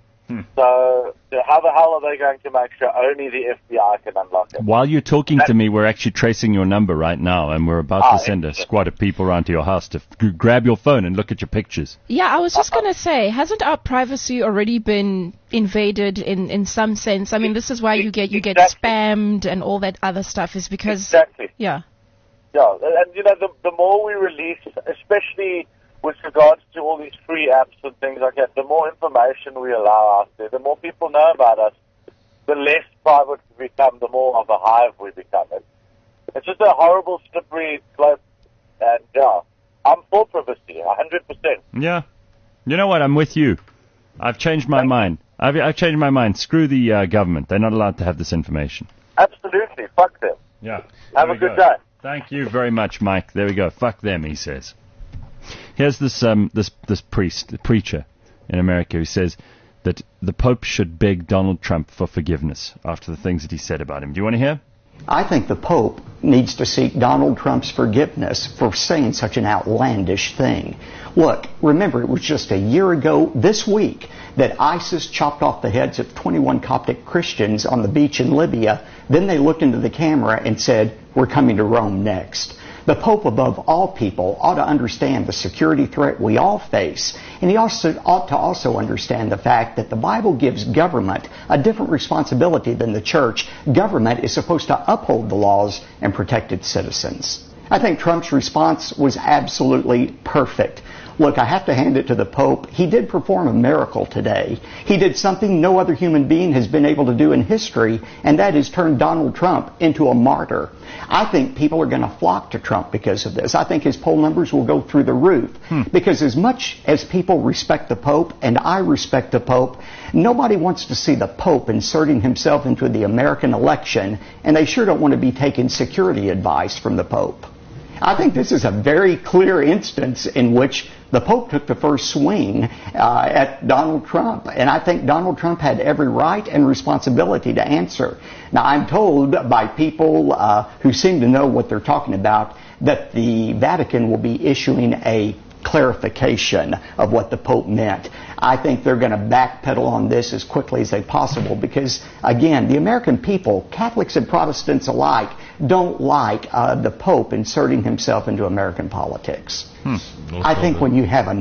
So how the hell are they going to make sure only the FBI can unlock it? While you're talking to me, we're actually tracing your number right now, and we're about to send a squad of people around to your house to grab your phone and look at your pictures. Yeah, I was just going to say, hasn't our privacy already been invaded in some sense? I mean, this is why you get spammed and all that other stuff, is because... Exactly. Yeah. Yeah, and you know, the more we release, especially with regards to all these free apps and things like that, the more information we allow out there, the more people know about us, the less private we become, the more of a hive we become. It's just a horrible, slippery slope, and yeah, I'm for privacy, 100%. Yeah. You know what? I'm with you. I've changed my mind. I've changed my mind. Screw the government. They're not allowed to have this information. Absolutely. Fuck them. Yeah. Have a good day. Thank you very much, Mike. There we go. Fuck them, he says. Here's this preacher in America who says that the Pope should beg Donald Trump for forgiveness after the things that he said about him. Do you want to hear? I think the Pope needs to seek Donald Trump's forgiveness for saying such an outlandish thing. Look, remember, it was just a year ago this week that ISIS chopped off the heads of 21 Coptic Christians on the beach in Libya. Then they looked into the camera and said, "We're coming to Rome next." The Pope, above all people, ought to understand the security threat we all face. And he also ought to also understand the fact that the Bible gives government a different responsibility than the church. Government is supposed to uphold the laws and protect its citizens. I think Trump's response was absolutely perfect. Look, I have to hand it to the Pope. He did perform a miracle today. He did something no other human being has been able to do in history, and that is turn Donald Trump into a martyr. I think people are going to flock to Trump because of this. I think his poll numbers will go through the roof. Because as much as people respect the Pope, and I respect the Pope, nobody wants to see the Pope inserting himself into the American election, and they sure don't want to be taking security advice from the Pope. I think this is a very clear instance in which the Pope took the first swing at Donald Trump. And I think Donald Trump had every right and responsibility to answer. Now, I'm told by people who seem to know what they're talking about that the Vatican will be issuing a clarification of what the Pope meant. I think they're going to backpedal on this as quickly as they possible because, again, the American people, Catholics and Protestants alike, don't like the Pope inserting himself into American politics. I think when you have a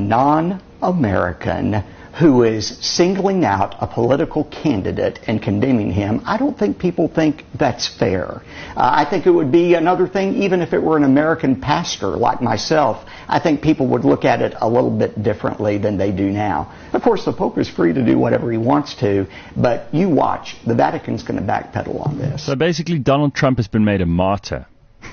non-American who is singling out a political candidate and condemning him, I don't think people think that's fair. I think it would be another thing, even if it were an American pastor like myself, I think people would look at it a little bit differently than they do now. Of course, the Pope is free to do whatever he wants to, but you watch, the Vatican's going to backpedal on this. So basically, Donald Trump has been made a martyr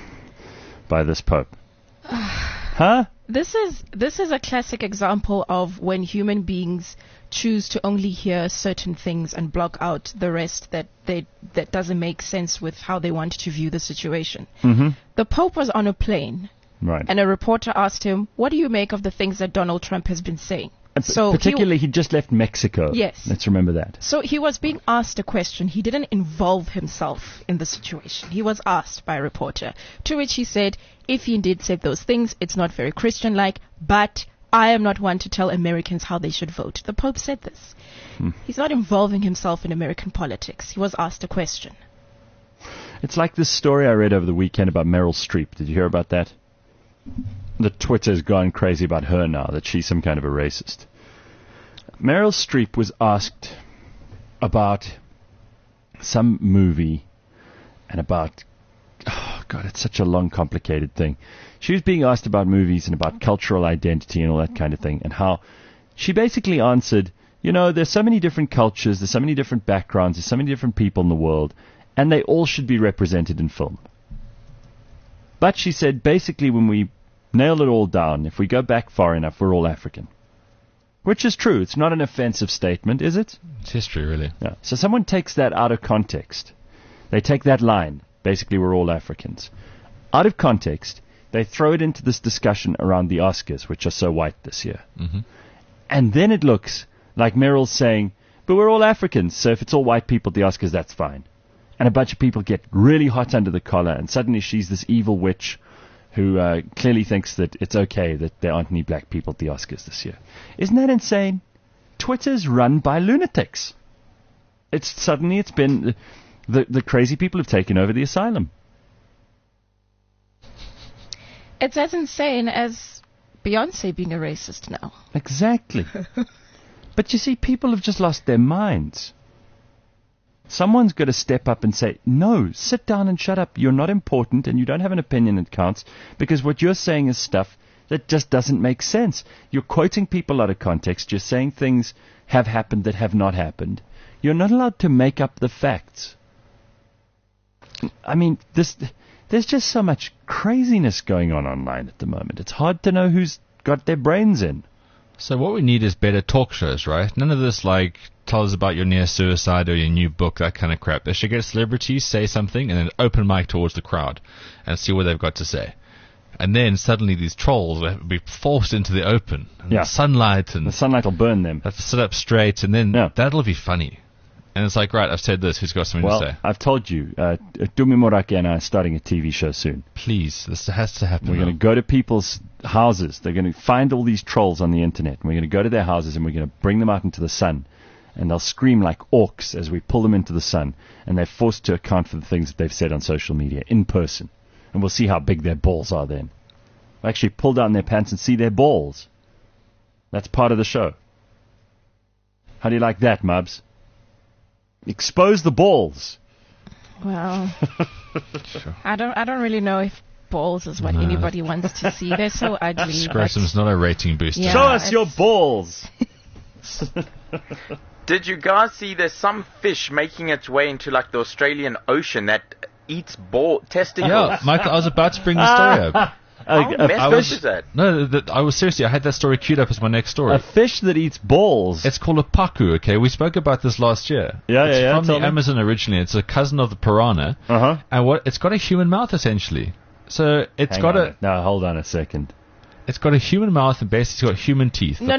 by this Pope. Huh? This is a classic example of when human beings choose to only hear certain things and block out the rest that doesn't make sense with how they want to view the situation. The Pope was on a plane, right, and a reporter asked him, "What do you make of the things that Donald Trump has been saying?" So particularly, he just left Mexico. Yes. Let's remember that. So he was being asked a question. He didn't involve himself in the situation. He was asked by a reporter, to which he said, if he indeed said those things, it's not very Christian-like, but I am not one to tell Americans how they should vote. The Pope said this. He's not involving himself in American politics. He was asked a question. It's like this story I read over the weekend about Meryl Streep. Did you hear about that? The Twitter's gone crazy about her now, that she's some kind of a racist. Meryl Streep was asked about some movie and about... Oh, God, it's such a long, complicated thing. She was being asked about movies and about cultural identity and all that kind of thing, and how she basically answered, you know, there's so many different cultures, there's so many different backgrounds, there's so many different people in the world, and they all should be represented in film. But she said, basically, when we nail it all down, if we go back far enough, we're all African. Which is true. It's not an offensive statement, is it? It's history, really. Yeah. So someone takes that out of context. They take that line, basically, we're all Africans, out of context, They throw it into this discussion around the Oscars, which are so white this year. Mm-hmm. And then it looks like Meryl's saying, but we're all Africans, so if it's all white people at the Oscars, that's fine. And a bunch of people get really hot under the collar, and suddenly she's this evil witch who clearly thinks that it's okay that there aren't any black people at the Oscars this year. Isn't that insane? Twitter's run by lunatics. It's been the crazy people have taken over the asylum. It's as insane as Beyonce being a racist now. Exactly. But you see, people have just lost their minds. Someone's got to step up and say, no, sit down and shut up. You're not important and you don't have an opinion that counts, because what you're saying is stuff that just doesn't make sense. You're quoting people out of context. You're saying things have happened that have not happened. You're not allowed to make up the facts. I mean, there's just so much craziness going on online at the moment. It's hard to know who's got their brains in. So what we need is better talk shows, right? None of this like tell us about your near suicide or your new book, that kind of crap. They should get celebrities, say something, and then open mic towards the crowd and see what they've got to say. And then suddenly these trolls will be forced into the open. And the sunlight will burn them. Have to sit up straight, and then that'll be funny. And it's like, right, I've said this. Who's got something to say? Well, I've told you, Dumi Morake and I are starting a TV show soon. Please, this has to happen. We're going to go to people's houses. They're going to find all these trolls on the internet. And we're going to go to their houses and we're going to bring them out into the sun. And they'll scream like orcs as we pull them into the sun. And they're forced to account for the things that they've said on social media in person. And we'll see how big their balls are then. We'll actually pull down their pants and see their balls. That's part of the show. How do you like that, Mubs? Expose the balls. Well, I don't really know if balls is what anybody wants to see. They're so ugly. Scrotum's not a rating booster. Yeah, show us your balls. Did you guys see there's some fish making its way into like the Australian Ocean that eats testicles? Yeah, Michael, I was about to bring the story up. How fish is that? No, I was seriously. I had that story queued up as my next story. A fish that eats balls. It's called a pacu. Okay, we spoke about this last year. It's from the Amazon originally. It's a cousin of the piranha. And it's got a human mouth essentially. So it's Now hold on a second. It's got a human mouth and basically got human teeth. No.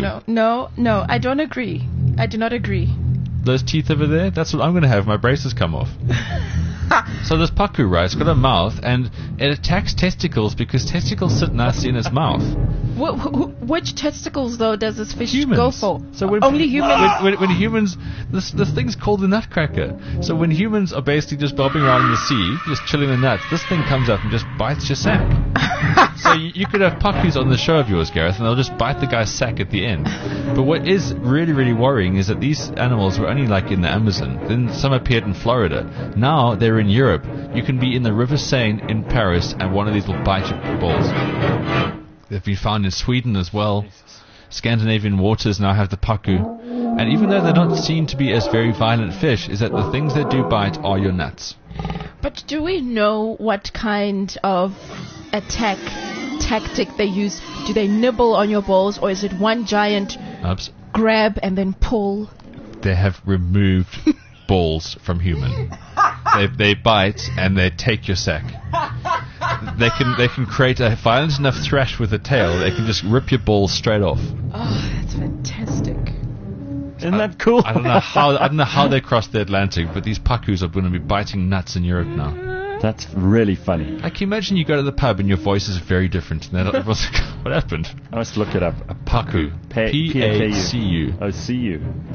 I don't agree. I do not agree. Those teeth over there, that's what I'm going to have. My braces come off. So this pacu, right, it's got a mouth, and it attacks testicles because testicles sit nicely in its mouth. Which testicles, though, does this fish humans. go for? So only humans? When humans... This thing's called the nutcracker. So when humans are basically just bobbing around in the sea, just chilling the nuts, this thing comes up and just bites your sack. So you could have pacus on the show of yours, Gareth, and they'll just bite the guy's sack at the end. But what is really, really worrying is that these animals were only like in the Amazon. Then some appeared in Florida. Now they're in Europe. You can be in the River Seine in Paris and one of these will bite your balls. They've been found in Sweden as well. Scandinavian waters now have the pacu. And even though they're not seen to be as very violent fish, is that the things that do bite are your nuts. But do we know what kind of attack tactic they use? Do they nibble on your balls, or is it one giant grab and then pull? They have removed balls from human. They bite and they take your sack. They can create a violent enough thrash with a tail. They can just rip your balls straight off. Oh, that's fantastic! Isn't that cool? I don't know how they crossed the Atlantic, but these pacus are going to be biting nuts in Europe now. That's really funny. I can imagine you go to the pub and your voice is very different. And then everyone's like, what happened? I must look it up. A pacu. P-A-C-U. Oh, C-U.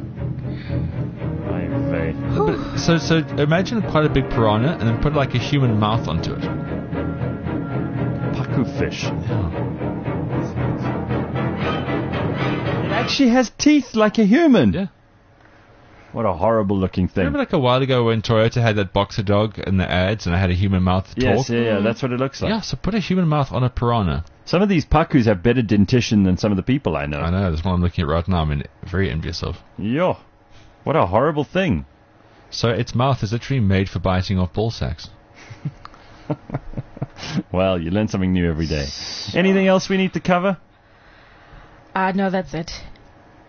So imagine quite a big piranha and then put like a human mouth onto it. Pacu fish. It actually has teeth like a human. Yeah. What a horrible looking thing. Remember like a while ago when Toyota had that boxer dog in the ads and it had a human mouth talk? Yes, yeah, that's what it looks like. Yeah, so put a human mouth on a piranha. Some of these pacus have better dentition than some of the people I know. I know, that's what I'm looking at right now. I'm very envious of. Yo, what a horrible thing. So its mouth is literally made for biting off ball sacks. Well, you learn something new every day. Anything else we need to cover? No, that's it.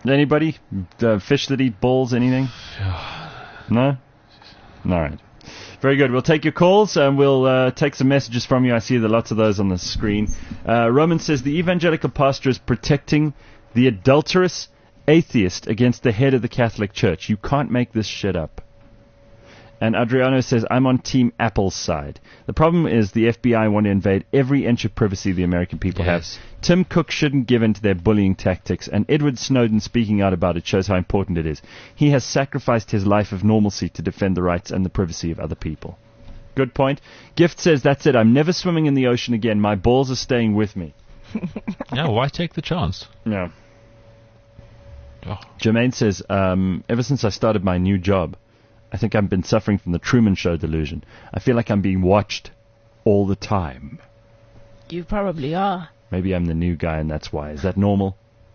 Anybody? Fish that eat balls, anything? No? All right. Very good. We'll take your calls and we'll take some messages from you. I see there are lots of those on the screen. Roman says the evangelical pastor is protecting the adulterous atheist against the head of the Catholic Church. You can't make this shit up. And Adriano says, I'm on Team Apple's side. The problem is the FBI want to invade every inch of privacy the American people have. Tim Cook shouldn't give in to their bullying tactics, and Edward Snowden speaking out about it shows how important it is. He has sacrificed his life of normalcy to defend the rights and the privacy of other people. Good point. Gift says, that's it. I'm never swimming in the ocean again. My balls are staying with me. Yeah, why take the chance? No. Jermaine says, ever since I started my new job, I think I've been suffering from the Truman Show delusion. I feel like I'm being watched all the time. You probably are. Maybe I'm the new guy and that's why. Is that normal?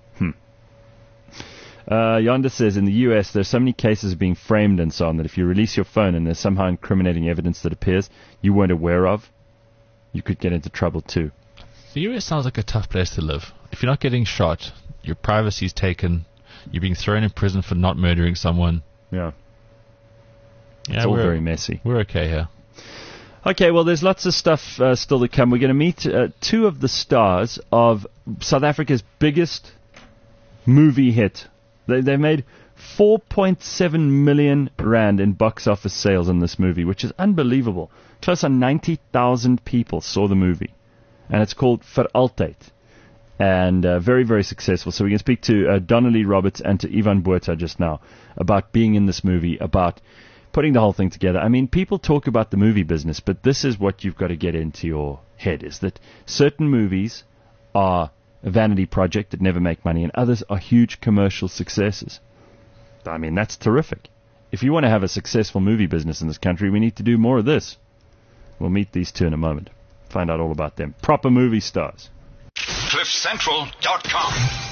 Yonder says, in the U.S., there's so many cases being framed and so on that if you release your phone and there's somehow incriminating evidence that appears you weren't aware of, you could get into trouble too. The U.S. sounds like a tough place to live. If you're not getting shot, your privacy's taken, you're being thrown in prison for not murdering someone. Yeah. It's all very messy. We're okay here. Okay, well, there's lots of stuff still to come. We're going to meet two of the stars of South Africa's biggest movie hit. They made 4.7 million rand in box office sales in this movie, which is unbelievable. Close on 90,000 people saw the movie. And it's called Vir Altyd. And very, very successful. So we can speak to Donnelly Roberts and to Ivan Botha just now about being in this movie, about putting the whole thing together. I mean, people talk about the movie business, but this is what you've got to get into your head, is that certain movies are a vanity project that never make money, and others are huge commercial successes. I mean, that's terrific. If you want to have a successful movie business in this country, we need to do more of this. We'll meet these two in a moment. Find out all about them. Proper movie stars. CliffCentral.com